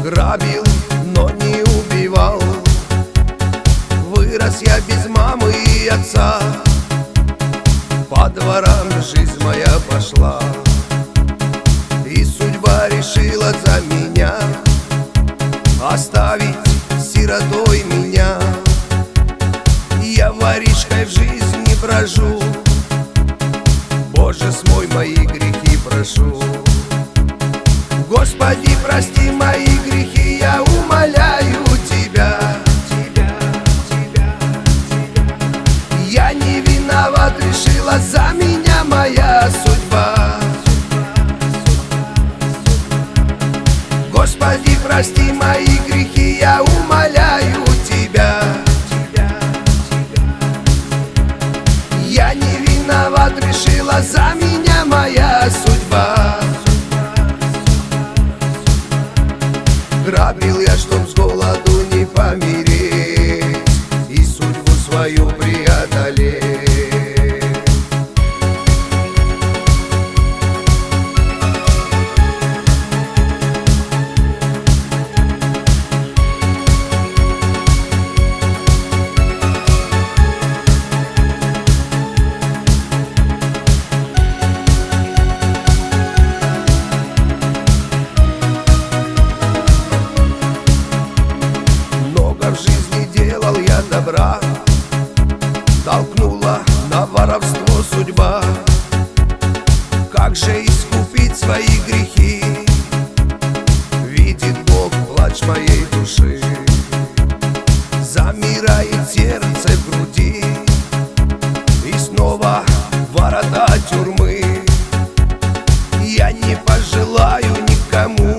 Грабил, но не убивал. Вырос я без мамы и отца. По дворам жизнь моя пошла, и судьба решила за меня оставить сиротой меня. Я воришкой в жизни брожу, Боже, смой мои грехи, прошу. Господи, прости мои грехи, я умоляю Тебя. Я не виноват, решила за меня моя судьба. Господи, прости мои грехи, я умоляю Тебя. Я не виноват, решила за меня моя судьба. Грабил я, чтоб с голоду не помереть и судьбу свою преодолеть. В жизни делал я добра, толкнула на воровство судьба. Как же искупить свои грехи? Видит Бог плач моей души, замирает сердце в груди, и снова ворота тюрьмы. Я не пожелаю никому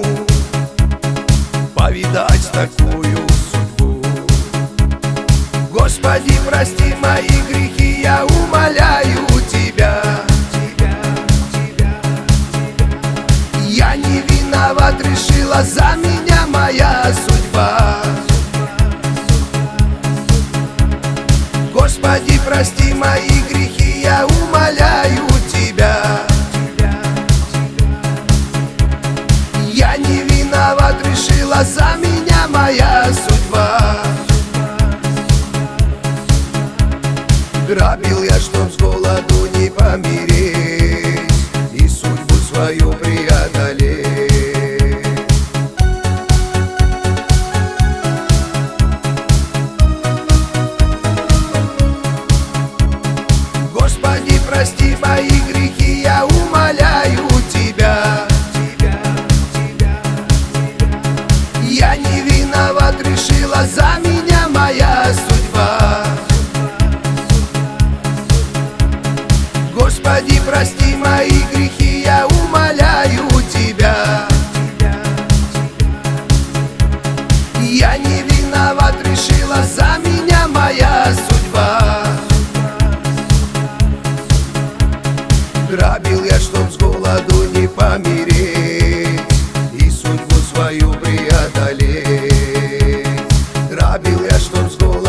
повидать такую судьбу. Господи, прости мои грехи, я умоляю Тебя. Я не виноват, решила за меня моя судьба. Господи, прости мои грехи, я умоляю Тебя. Я не виноват, решила за меня моя судьба. Грабил я, чтоб с голоду не помереть и судьбу свою преодолеть. Господи, прости мои грехи, я умоляю Тебя. Я не виноват, решила за меня моя судьба. Господи, прости мои грехи, я умоляю Тебя. Я не виноват, решила за меня моя судьба. Грабил я, чтоб с голоду не помереть и судьбу свою преодолеть. Грабил я, чтоб с голоду